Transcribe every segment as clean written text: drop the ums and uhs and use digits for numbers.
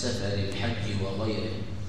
سفر الحج وغيره.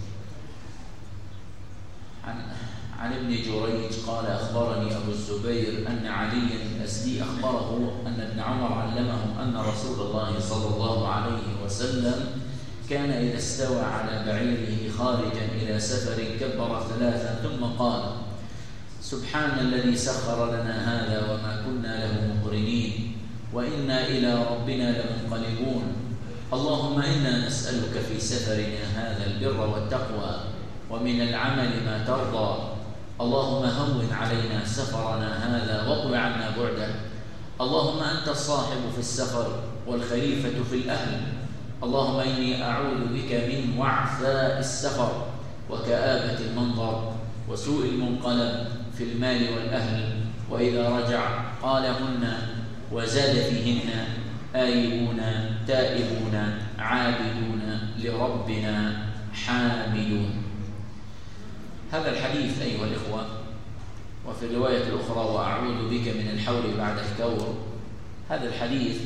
عن ابن جريج قال أخبرني أبو الزبير أن عليا الأسدي أخبره أن ابن عمر علمهم أن رسول الله صلى الله عليه وسلم كان إذا استوى على بعيره خارجا إلى سفر كبر 3 ثم قال: سبحان الذي سخر لنا هذا وما كنا له مقرنين وإنا إلى ربنا لمنقلبون. اللهم إنا نسألك في سفرنا هذا البر والتقوى ومن العمل ما ترضى. اللهم هون علينا سفرنا هذا واطوي عنا بعده. اللهم أنت الصاحب في السفر والخليفة في الأهل. اللهم إني أعوذ بك من وعثاء السفر وكآبة المنظر وسوء المنقلب في المال والأهل. وإذا رجع قالهن وزاد فيهن: آيبون تائبون عابدون لربنا حامدون. هذا الحديث أيها الإخوة، وفي الرواية الأخرى: وأعوذ بك من الحول بعد الكور. هذا الحديث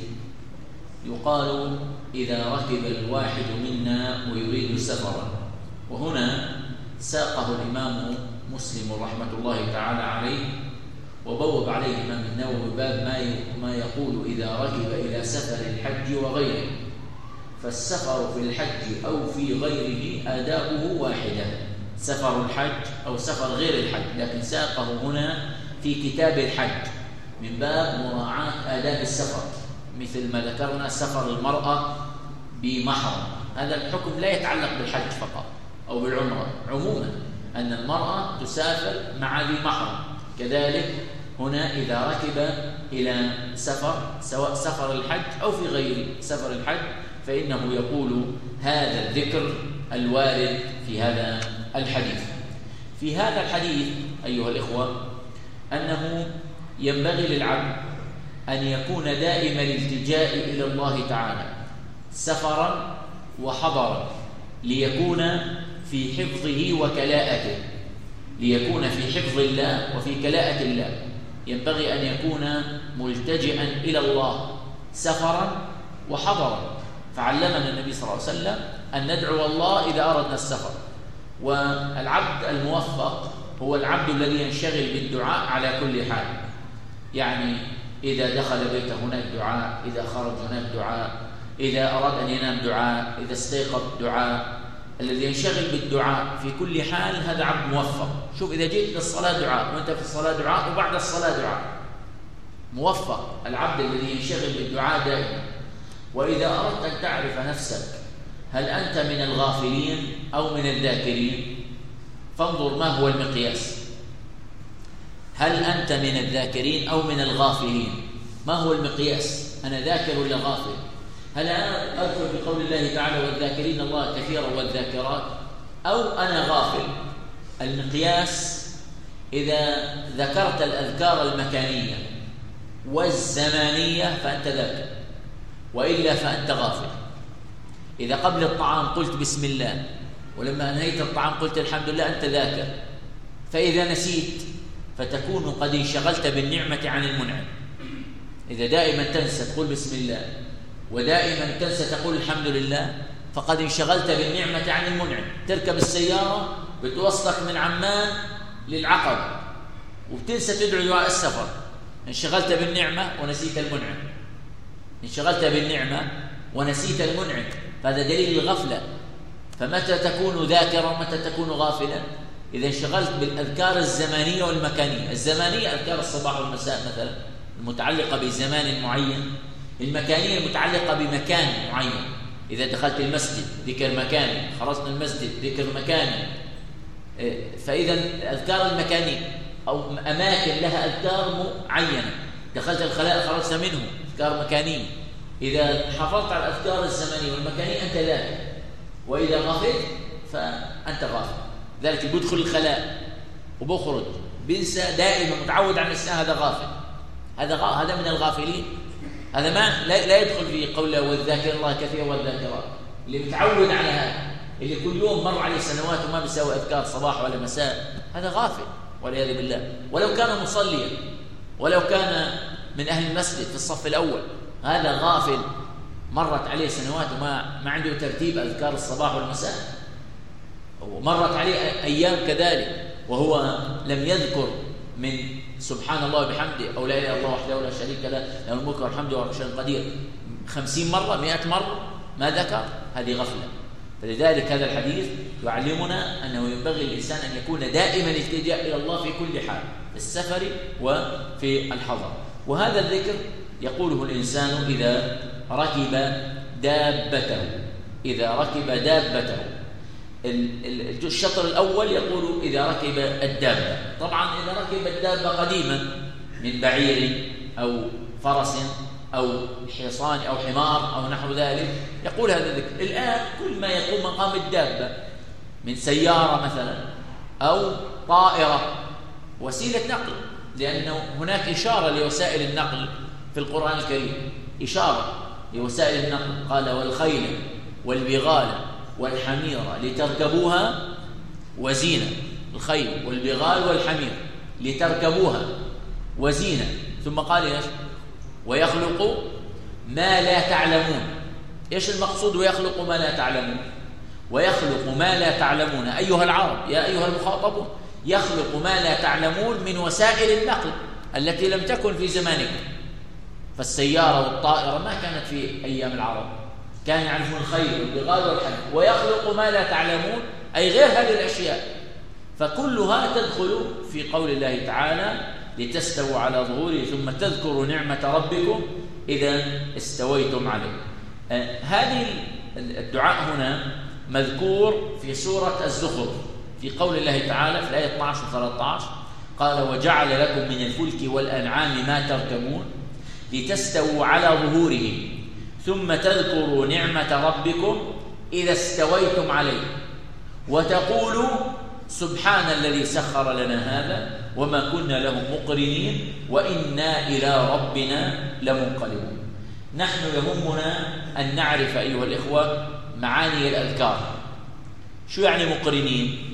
يقال إذا ركب الواحد منا ويريد سفرا، وهنا ساقه الإمام مسلم رحمة الله تعالى عليه، وبوب عليه الإمام النووي باب ما يقول إذا ركب إلى سفر الحج وغيره. فالسفر في الحج أو في غيره آدابه واحدة، سفر الحج أو سفر غير الحج، لكن ساقه هنا في كتاب الحج من باب مراعاة آداب السفر، مثل ما ذكرنا سفر المرأة بمحرم. هذا الحكم لا يتعلق بالحج فقط أو بالعمرة، عموما أن المرأة تسافر مع ذي محرم. كذلك هنا إذا ركب إلى سفر، سواء سفر الحج أو في غير سفر الحج، فإنه يقول هذا الذكر الوارد في هذا الحديث. في هذا الحديث أيها الإخوة أنه ينبغي للعبد أن يكون دائما الالتجاء إلى الله تعالى سفرا وحضرا، ليكون في حفظه وكلاءته، ليكون في حفظ الله وفي كلاءة الله. ينبغي أن يكون ملتجئا إلى الله سفرا وحضرا. فعلمنا النبي صلى الله عليه وسلم أن ندعو الله إذا أردنا السفر. والعبد الموفق هو العبد الذي ينشغل بالدعاء على كل حال، يعني إذا دخل بيته هناك دعاء، إذا خرج هناك دعاء، إذا أراد أن ينام دعاء، إذا استيقظ دعاء. الذي ينشغل بالدعاء في كل حال هذا عبد موفق. شوف، إذا جيت للصلاة دعاء، وأنت في الصلاة دعاء، وبعد الصلاة دعاء، موفق العبد الذي ينشغل بالدعاء دائما. وإذا أردت أن تعرف نفسك هل أنت من الغافلين أو من الذاكرين، فانظر ما هو المقياس. هل أنت من الذاكرين أو من الغافلين؟ ما هو المقياس؟ أنا ذاكر ولا غافل؟ هل أنا أذكر بقول الله تعالى والذاكرين الله كثيرا والذاكرات، أو أنا غافل؟ المقياس إذا ذكرت الأذكار المكانية والزمانية فأنت ذاكر، وإلا فأنت غافل. إذا قبل الطعام قلت بسم الله، ولما أنهيت الطعام قلت الحمد لله، أنت ذاكر. فإذا نسيت فتكون قد انشغلت بالنعمة عن المنعم. إذا دائما تنسى تقول بسم الله، ودائما تنسى تقول الحمد لله، فقد انشغلت بالنعمة عن المنعم. تركب السيارة بتوصلك من عمان للعقبة وبتنسى تدعو دعاء السفر، انشغلت بالنعمة ونسيت المنعم، انشغلت بالنعمة ونسيت المنعم، فهذا دليل الغفلة. فمتى تكون ذاكرا ومتى تكون غافلا؟ إذا انشغلت بالأذكار الزمانية والمكانية. الزمانية أذكار الصباح والمساء مثلا، المتعلقة بزمان معين. المكانية المتعلقة بمكان معين، إذا دخلت المسجد ذكر مكاني، خرجت من المسجد ذكر مكاني. فإذا الأذكار المكانية أو أماكن لها أذكار معينة، دخلت الخلاء خرجت منه، أذكار مكانية. إذا حافظت على الأذكار الزمنية والمكانية أنت ذاكر، وإذا غفلت فأنت غافل. ذلك بيدخل الخلاء وبخرج بينسى دائما، متعود على النسيان، هذا غافل. هذا من الغافلين. هذا ما لا يدخل في قوله والذاكر الله كثيرا والذاكرات. اللي متعود على هذا، اللي كل يوم مر عليه سنوات وما بيسوي أذكار صباح ولا مساء، هذا غافل والعياذ بالله. ولو كان مصليا، ولو كان من أهل المسجد في الصف الأول، هذا غافل. مرت عليه سنوات وما عنده ترتيب أذكار الصباح والمساء، ومرت عليه أيام كذلك وهو لم يذكر من سبحان الله وبحمده أو لا إله إلا الله وحده لا شريك له له الملك والحمد وهو على كل شيء قدير 50 مرة 100 مرة ما ذكر، هذه غفلة. فلذلك هذا الحديث يعلمنا أنه ينبغي الإنسان أن يكون دائما التجاء إلى الله في كل حال، في السفر وفي الحضر. وهذا الذكر يقوله الإنسان إذا ركب دابته، إذا ركب دابته. الشطر الأول يقول إذا ركب الدابة. طبعا إذا ركب الدابة قديما من بعير أو فرس أو حصان أو حمار أو نحو ذلك يقول هذا الذكر. الآن كل ما يقوم مقام الدابة من سيارة مثلا أو طائرة، وسيلة نقل، لأنه هناك إشارة لوسائل النقل في القرآن الكريم، إشارة لوسائل النقل، قال والخيل والبغال والحمير لتركبوها وزينة. الخيل والبغال والحمير لتركبوها وزينة. ثم قال إيش؟ ويخلق ما لا تعلمون. إيش المقصود ويخلق ما لا تعلمون؟ ويخلق ما لا تعلمون أيها العرب يا أيها المخاطبون، يخلق ما لا تعلمون من وسائل النقل التي لم تكن في زمانكم. فالسيارة والطائرة ما كانت في أيام العرب، كانوا يعرفون الخيل والبغال والحمير. ويخلق ما لا تعلمون أي غير هذه الأشياء، فكلها تدخل في قول الله تعالى لتستووا على ظهوره ثم تذكروا نعمة ربكم إذا استويتم عليه. هذه الدعاء هنا مذكور في سورة الزخرف في قول الله تعالى في الآية 12 و13 قال وجعل لكم من الفلك والأنعام ما تركبون لتستووا على ظهوره ثم تذكروا نعمة ربكم إذا استويتم عليه وتقولوا سبحان الذي سخر لنا هذا وما كنا له مقرنين وإنا إلى ربنا لمنقلبون. نحن يهمنا أن نعرف أيها الإخوة معاني الأذكار. شو يعني مقرنين؟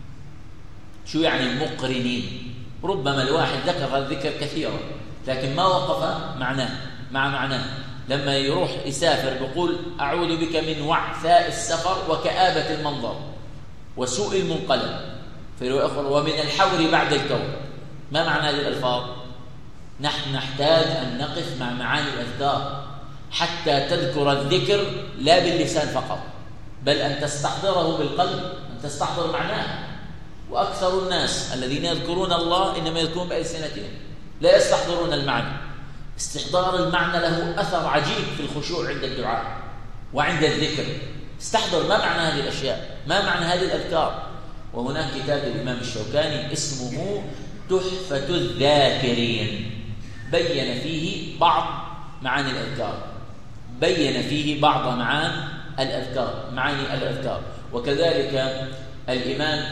شو يعني مقرنين؟ ربما الواحد ذكر الذكر كثيرا لكن ما وقف معناه. لما يروح يسافر بيقول أعوذ بك من وعثاء السفر وكآبة المنظر وسوء المنقلب ومن الحور بعد الكون. ما معنى هذه الألفاظ؟ نحن نحتاج أن نقف مع معاني الأذكار حتى تذكر الذكر لا باللسان فقط، بل أن تستحضره بالقلب، أن تستحضر معناه. وأكثر الناس الذين يذكرون الله إنما يذكرون بألسنتهم لا يستحضرون المعنى. استحضار المعنى له أثر عجيب في الخشوع عند الدعاء وعند الذكر. استحضر ما معنى هذه الأشياء، ما معنى هذه الأذكار. وهناك كتاب الإمام الشوكاني اسمه تحفة الذاكرين بين فيه بعض معاني الأذكار، بين فيه بعض معاني الأذكار. وكذلك الإمام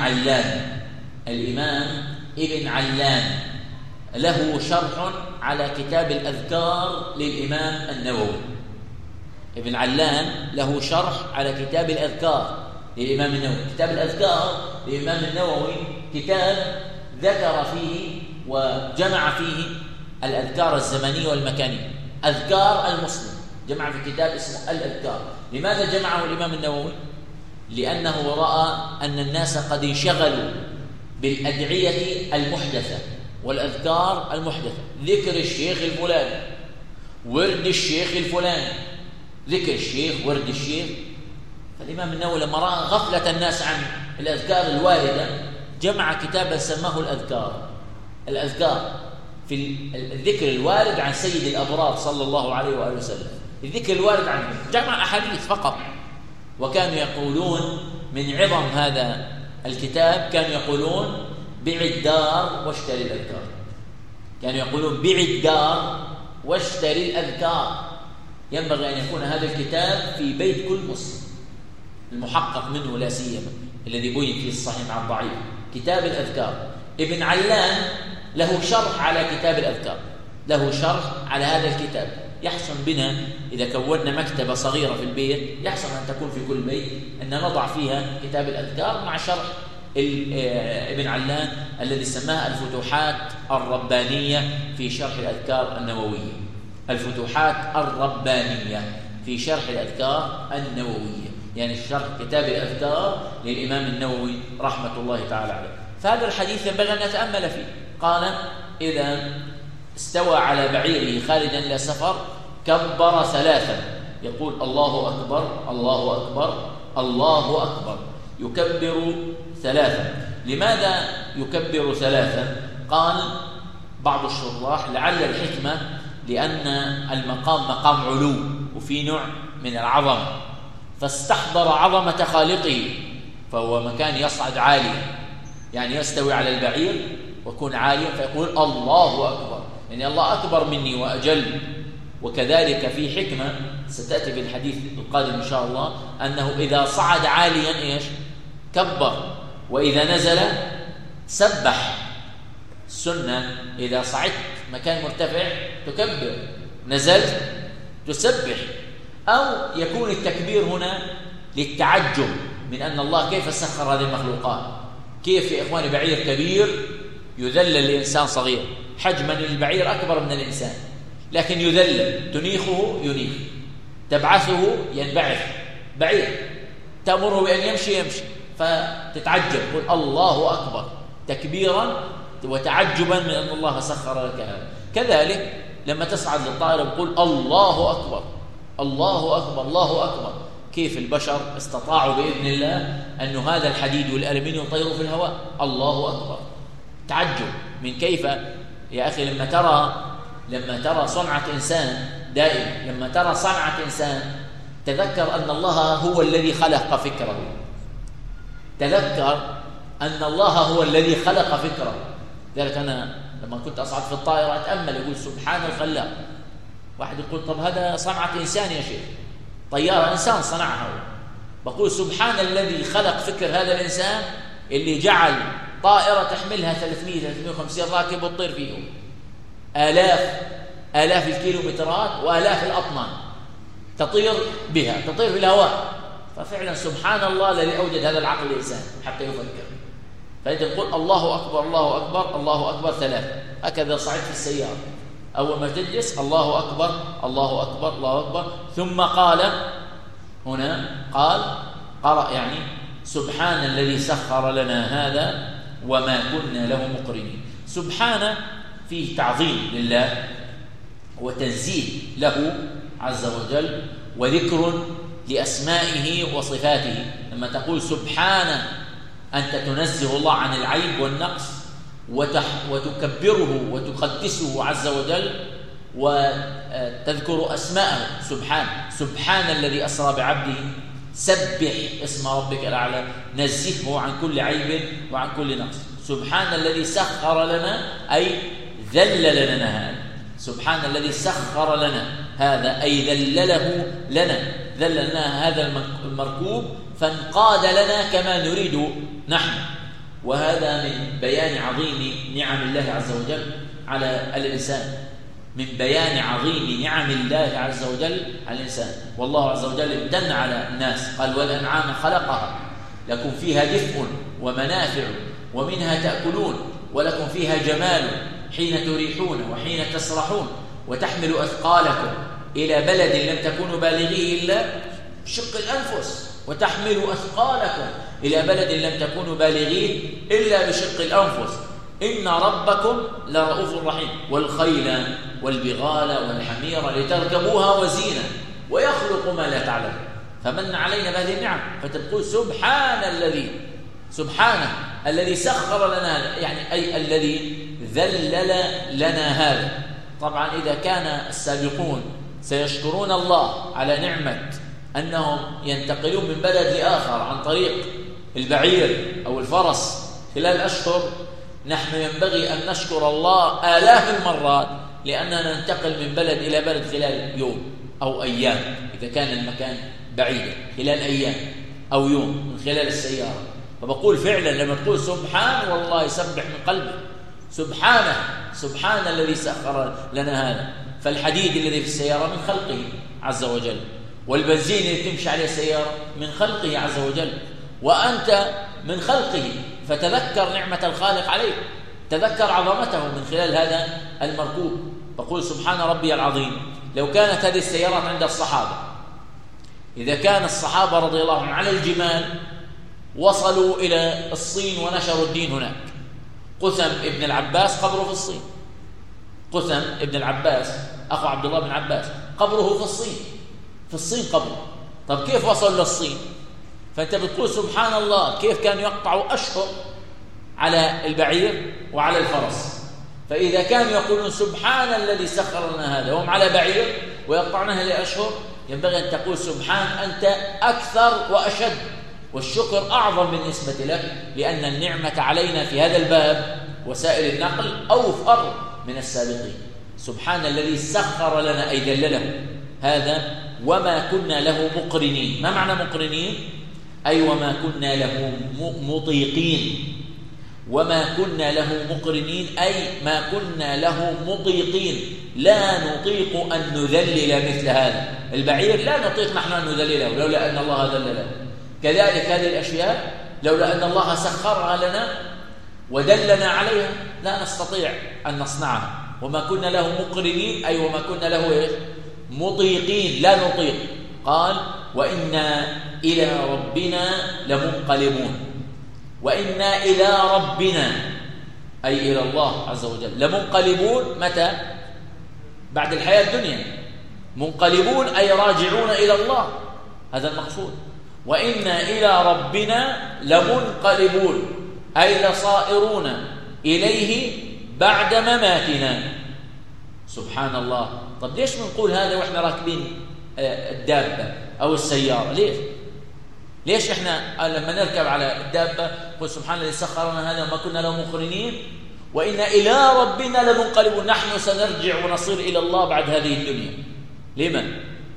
ابن علان له شرح على كتاب الأذكار للإمام النووي. ابن علان له شرح على كتاب الأذكار للإمام النووي. كتاب الأذكار للإمام النووي كتاب ذكر فيه وجمع فيه الأذكار الزمنية والمكانية. أذكار المسلم جمع في كتاب اسمه الأذكار. لماذا جمعه الإمام النووي؟ لأنه رأى أن الناس قد انشغلوا بالأدعية المحدثة والأذكار المحدثة، ذكر الشيخ الفلاني، ورد الشيخ الفلاني، ذكر الشيخ، ورد الشيخ. فالإمام النووي لما رأى غفلة الناس عن الأذكار الواردة جمع كتابا سماه الأذكار في الذكر الوارد عن سيد الأبرار صلى الله عليه وآله وسلم. الذكر الوارد عنه جمع أحاديث فقط. وكانوا يقولون من عظم هذا الكتاب كانوا يقولون بيع الدار واشتري الأذكار. كانوا يقولون بيع الدار واشتري الأذكار. ينبغي أن يكون هذا الكتاب في بيت كل مسلم، المحقق منه لا سيما الذي بين فيه الصحيح مع الضعيف، كتاب الأذكار. ابن علان له شرح على كتاب الأذكار، له شرح على هذا الكتاب. يحسن بنا إذا كونا مكتبة صغيرة في البيت، يحسن أن تكون في كل بيت، أن نضع فيها كتاب الأذكار مع شرح ابن علان الذي سماه الفتوحات الربانية في شرح الأذكار النووية. الفتوحات الربانية في شرح الأذكار النووية، يعني شرح كتاب الأذكار للإمام النووي رحمة الله تعالى عليه. فهذا الحديث ينبغي أن نتأمل فيه. قال: إذا استوى على بعيره خالدا إلى سفر كبر ثلاثا، يقول: الله أكبر الله أكبر الله أكبر، يكبر ثلاثا. لماذا يكبر ثلاثا؟ قال بعض الشراح: لعل الحكمة لأن المقام مقام علو وفي نوع من العظمة، فاستحضر عظمة خالقه، فهو مكان يصعد عاليا، يعني يستوي على البعير ويكون عاليا فيقول الله أكبر، يعني الله أكبر مني وأجل. وكذلك في حكمة ستأتي في الحديث القادم إن شاء الله، أنه إذا صعد عاليا إيش؟ كبر، وإذا نزل سبح. السنة إذا صعدت مكان مرتفع تكبر، نزلت تسبح. أو يكون التكبير هنا للتعجب من أن الله كيف سخر هذه المخلوقات، كيف يا إخواني بعير كبير يذلل الإنسان صغير، حجما البعير أكبر من الإنسان لكن يذلل، تنيخه ينيخ، تبعثه ينبعث، بعير تأمره بأن يمشي يمشي، فتتعجب، قل الله أكبر تكبيرا وتعجبا من أن الله سخر لك هذا. كذلك لما تصعد للطائرة بقول الله أكبر الله أكبر الله أكبر. كيف البشر استطاعوا بإذن الله أن هذا الحديد والألمنيوم يطيروا في الهواء؟ الله أكبر. تعجب من كيف يا أخي لما ترى صنعة إنسان، دائما لما ترى صنعة إنسان تذكر أن الله هو الذي خلق فكره، تذكر أن الله هو الذي خلق فكره. ذلك أنا لما كنت أصعد في الطائرة أتأمل، يقول سبحان الخلاق. واحد يقول طب هذا صنعة إنسان يا شيخ، طيارة إنسان صنعها، بقول سبحان الذي خلق فكر هذا الإنسان اللي جعل طائرة تحملها 300-350 راكب وتطير فيهم آلاف الكيلومترات وآلاف الأطنان، تطير بها، تطير في الهواء. ففعلا سبحان الله الذي أوجد هذا العقل الإنسان حتى يفكر. فأنت تقول الله أكبر الله أكبر الله أكبر 3، هكذا صعدت في السيارة، أول ما تجلس الله أكبر الله أكبر الله أكبر. ثم قال هنا قرأ يعني سبحان الذي سخر لنا هذا وما كنا له مقرنين. سبحانه فيه تعظيم لله وتنزيه له عز وجل وذكر لأسمائه وصفاته. لما تقول سبحانه أنت تنزه الله عن العيب والنقص وتكبره وتقدسه عز وجل وتذكر أسماءه. سبحان الذي أسرى بعبده، سبح اسم ربك الأعلى، نزهه عن كل عيب وعن كل نقص. سبحان الذي سخر لنا أي ذلل لنا هذا، سبحان الذي سخر لنا هذا أي ذلله لنا، ذللنا هذا المركوب فانقاد لنا كما نريد نحن. وهذا من بيان عظيم نعم الله عز وجل على الإنسان، من بيان عظيم نعم الله عز وجل على الإنسان. والله عز وجل امتن على الناس، قال والأنعام خلقها لكم فيها دفء ومنافع ومنها تأكلون ولكم فيها جمال حين تريحون وحين تسرحون وتحمل أثقالكم إلى بلد لم تكونوا بالغيه إلا بشق الأنفس، وتحمل أثقالكم إلى بلد لم تكونوا بالغيه إلا بشق الأنفس، إن ربكم لرؤوف رحيم. والخيل والبغال والحمير لتركبوها وزينة ويخلق ما لا تعلمون. فمن علينا بهذه النعم، فتقول سبحانه الذي سخر لنا، يعني أي الذي ذلل لنا هذا. طبعا إذا كان السابقون سيشكرون الله على نعمة أنهم ينتقلون من بلد لآخر عن طريق البعير أو الفرس خلال أشهر، نحن ينبغي أن نشكر الله آلاف المرات لأننا ننتقل من بلد إلى بلد خلال يوم أو أيام، إذا كان المكان بعيدا خلال أيام أو يوم من خلال السيارة. فبقول فعلا لما تقول سبحان والله يسبح من قلبه، سبحان الذي سخر لنا هذا. فالحديد الذي في السيارة من خلقه عز وجل، والبنزين اللي تمشي عليه السيارة من خلقه عز وجل، وأنت من خلقه. فتذكر نعمة الخالق عليك، تذكر عظمته من خلال هذا المركوب. بقول سبحان ربي العظيم. لو كانت هذه السيارات عند الصحابة إذا كان الصحابة رضي الله عنهم على الجمال وصلوا إلى الصين ونشروا الدين هناك. قثم ابن العباس قبره في الصين، قثم ابن العباس أخو عبد الله بن عباس قبره في الصين، في الصين قبره. طب كيف وصلوا للصين؟ فأنت بتقول سبحان الله كيف كانوا يقطعوا أشهر على البعير وعلى الفرس. فإذا كانوا يقولون سبحان الذي سخر لنا هذا وهم على بعير ويقطعنها لأشهر، ينبغي أن تقول سبحان أنت أكثر وأشد، والشكر أعظم بالنسبة لك، لأن النعمة علينا في هذا الباب وسائل النقل أوفر من السابقين. سبحان الذي سخر لنا أي دلله هذا وما كنا له مقرنين. ما معنى مقرنين؟ أي وما كنا له مطيقين. وما كنا له مقرنين أي ما كنا له مطيقين، لا نطيق أن نذلل مثل هذا البعير، لا نطيق نحن أن نذلله لولا أن الله ذلله. كذلك هذه الأشياء لولا أن الله سخرها لنا ودلنا عليها لا نستطيع أن نصنعها. وما كنا له مقرنين أي وما كنا له إيه؟ مطيقين، لا نطيق. قال وإنا إلى ربنا لمنقلبون. وإنا إلى ربنا أي إلى الله عز وجل لمنقلبون. متى؟ بعد الحياة الدنيا. منقلبون أي راجعون إلى الله، هذا المقصود. وإنا إلى ربنا لمنقلبون أي لصائرون إليه بعد مماتنا. سبحان الله. طب ليش بنقول هذا وإحنا راكبين الدابة أو السيارة؟ ليش إحنا لما نركب على الدابة نقول سبحان الذي سخر لنا هذا وما كنا له مقرنين وإنا إلى ربنا لمنقلبون؟ نحن سنرجع ونصير إلى الله بعد هذه الدنيا. لما؟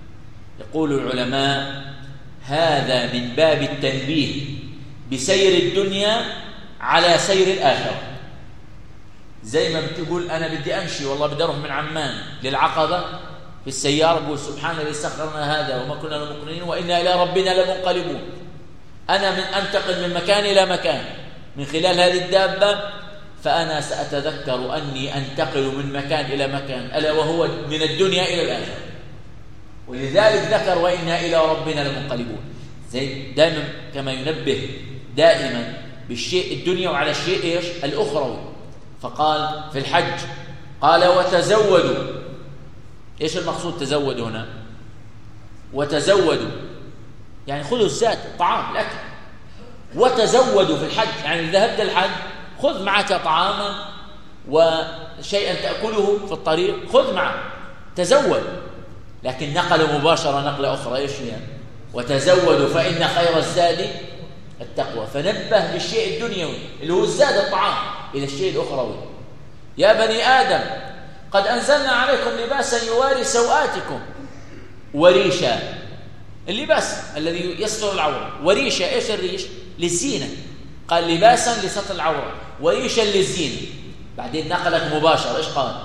يقول العلماء هذا من باب التنبيه بسير الدنيا على سير الآخرة. زي ما بتقول أنا بدي أمشي والله بدي أروح من عمان للعقبة في السيارة، بقول سبحان الذي سخر لنا هذا وما كنا له مقرنين وإنا إلى ربنا لمنقلبون. أنا من أنتقل من مكان إلى مكان من خلال هذه الدابة، فأنا سأتذكر أني أنتقل من مكان إلى مكان، ألا وهو من الدنيا إلى الآخرة. ولذلك ذكر وإنا إلى ربنا لمنقلبون. زي دائما كما ينبه دائما بالشيء الدنيا وعلى الشيء إيش؟ الأخروي. فقال في الحج قال وتزودوا. إيش المقصود تزودوا هنا؟ وتزودوا يعني خذوا الزاد، الطعام، الأكل. وتزودوا في الحج يعني إذا ذهبت الحج خذ معك طعاما وشيئا تأكله في الطريق، خذ معك، تزود. لكن نقل مباشرة نقلة أخرى إيش يعني؟ وتزودوا فإن خير الزاد التقوى. فنبه للشيء الدنيوي اللي هو الزاد الطعام إلى الشيء الأخروي. يا بني آدم قد أنزلنا عليكم لباسا يواري سوآتكم وريشا. اللباس الذي يستر العورة. وريشا إيش الريش؟ للزينة. قال لباسا لستر العورة وريشا للزينة. بعدين نقلت مباشرة إيش قال؟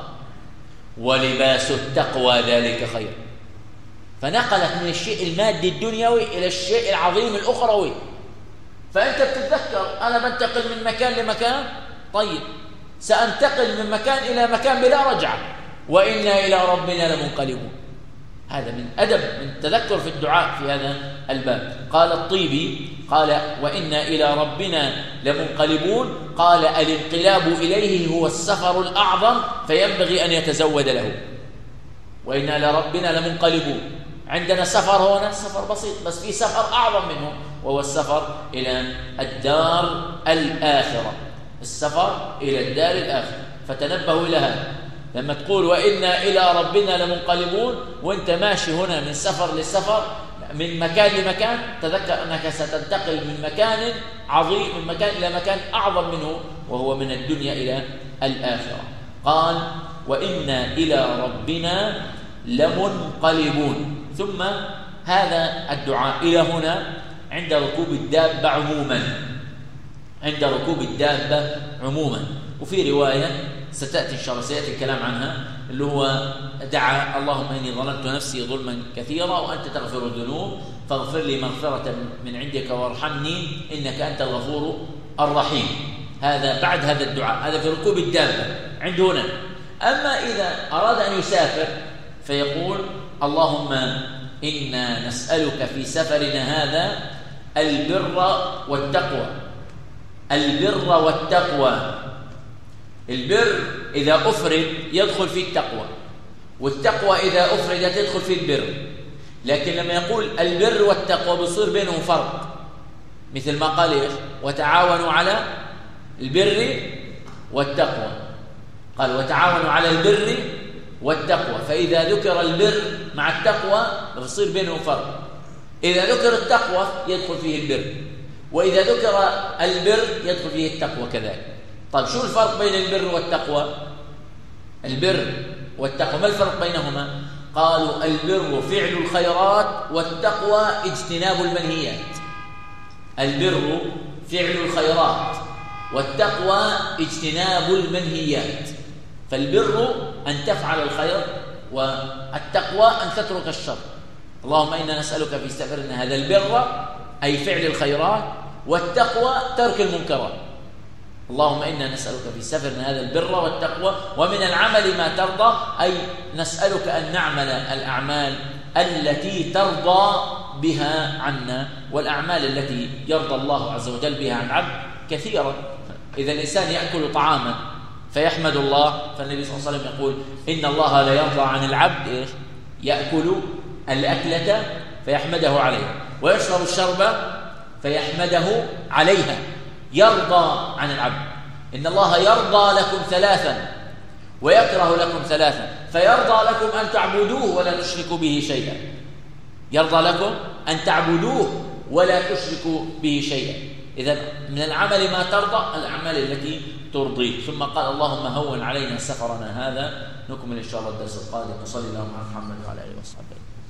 ولباس التقوى ذلك خير. فنقلت من الشيء المادي الدنيوي إلى الشيء العظيم الأخروي. فأنت بتتذكر أنا بنتقل من مكان لمكان، طيب سأنتقل من مكان إلى مكان بلا رجعة. وإنا إلى ربنا لمنقلبون. هذا من أدب من التذكر في الدعاء في هذا الباب. قال الطيبي قال وإنا إلى ربنا لمنقلبون. قال الانقلاب إليه هو السفر الأعظم فينبغي أن يتزود له. وإنا إلى ربنا لمنقلبون. عندنا سفر هنا سفر بسيط، بس في سفر أعظم منه وهو السفر إلى الدار الآخرة. السفر إلى الدار الآخرة. فتنبهوا إلى هذا. لما تقول وإنا إلى ربنا لمنقلبون وانت ماشي هنا من سفر لسفر من مكان لمكان، تذكر أنك ستنتقل من مكان عظيم من مكان إلى مكان أعظم منه وهو من الدنيا إلى الآخرة. قال وإنا إلى ربنا لمنقلبون. ثم هذا الدعاء إلى هنا عند ركوب الدابة عموما، عند ركوب الدابة عموما. وفي رواية ستأتي إن شاء الله سيأتي الكلام عنها اللي هو دعا اللهم إني ظلمت نفسي ظلما كثيرا وأنت تغفر الذنوب فاغفر لي مغفرة من عندك وارحمني إنك أنت الغفور الرحيم. هذا بعد هذا الدعاء، هذا في ركوب الدابة عند هنا. أما إذا أراد أن يسافر فيقول اللهم إنا نسألك في سفرنا هذا البر والتقوى. البر والتقوى. البر إذا أفرد يدخل فيه التقوى، والتقوى إذا أفردت يدخل فيه البر. لكن لما يقول البر والتقوى بيصير بينهم فرق، مثل ما قال إيش؟ وتعاونوا على البر والتقوى. قال وتعاونوا على البر والتقوى، فإذا ذكر البر مع التقوى بيصير بينهم فرق. إذا ذكر التقوى يدخل فيه البر، وإذا ذكر البر يدخل فيه التقوى كذلك. طيب شو الفرق بين البر والتقوى؟ البر والتقوى ما الفرق بينهما؟ قالوا البر فعل الخيرات والتقوى اجتناب المنهيات. البر فعل الخيرات والتقوى اجتناب المنهيات. فالبر أن تفعل الخير، والتقوى أن تترك الشر. اللهم إنا نسألك في سفرنا هذا البر أي فعل الخيرات، والتقوى ترك المنكرات. اللهم إنا نسألك في سفرنا هذا البر والتقوى، ومن العمل ما ترضى، أي نسألك أن نعمل الأعمال التي ترضى بها عنا، والأعمال التي يرضى الله عز وجل بها عن عبد كثيرا. إذا الإنسان يأكل طعاما فيحمد الله، فالنبي صلى الله عليه وسلم يقول إن الله لا يرضى عن العبد إيش؟ يأكل الأكلة فيحمده عليها، ويشرب الشربة فيحمده عليها. يرضى عن العبد. إن الله يرضى لكم ثلاثا ويكره لكم ثلاثا، فيرضى لكم أن تعبدوه ولا تشركوا به شيئا. يرضى لكم أن تعبدوه ولا تشركوا به شيئا. إذن من العمل ما ترضى، الأعمال التي ترضيه. ثم قال اللهم هون علينا سفرنا هذا. نكمل إن شاء الله الدرس القادم. وصلي اللهم على محمد وعلى آله وصحبه.